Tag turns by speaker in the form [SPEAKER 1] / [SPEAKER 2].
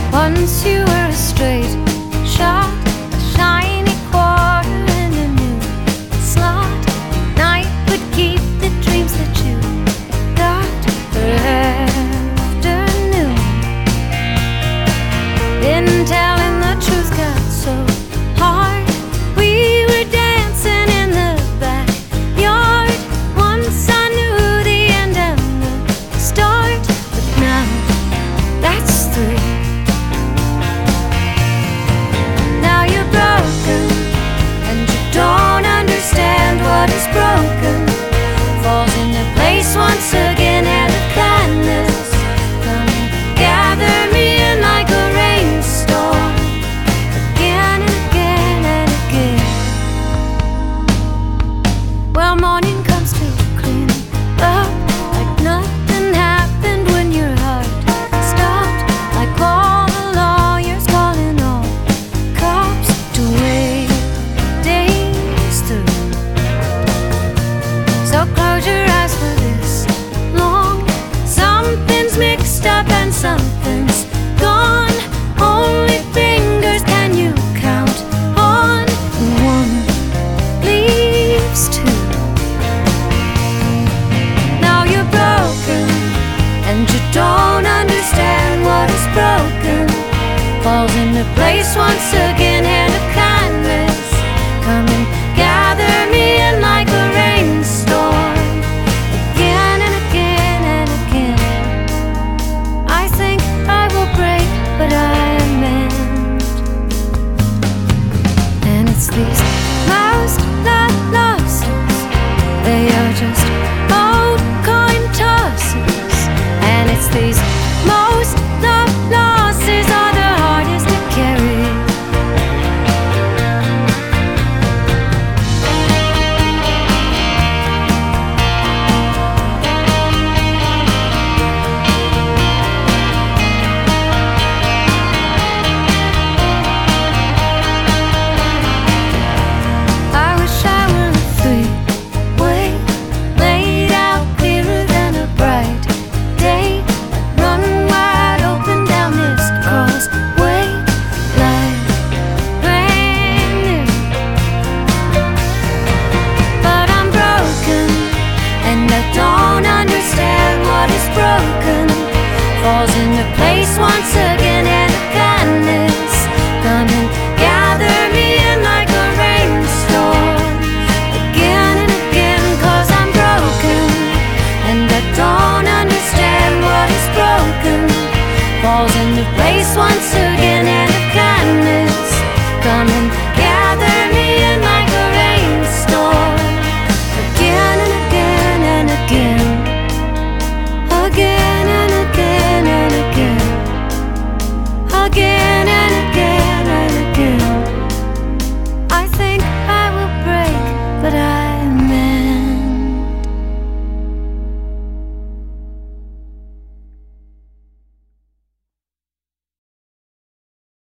[SPEAKER 1] Once you were a straight shot, a shiny quarter in a new slot. Night would keep the dreams that you got for afternoon. Then telling the truth got so hard. We were dancing in the backyard. Once I knew the end and the start, but now that's through. Now you're broken, and you don't understand what is broken. Falls into place once again out of kindness. Come gather me in like a rainstorm, again and again and again. Well, morning comes to clean up, like nothing happened when your heart stopped. Like all the lawyers calling all cops to wait days through. So close your eyes for this long. Something's mixed up and something's gone. Only fingers can you count on. One leaves two. Now you're broken, and you don't understand what is broken. Falls into place once again.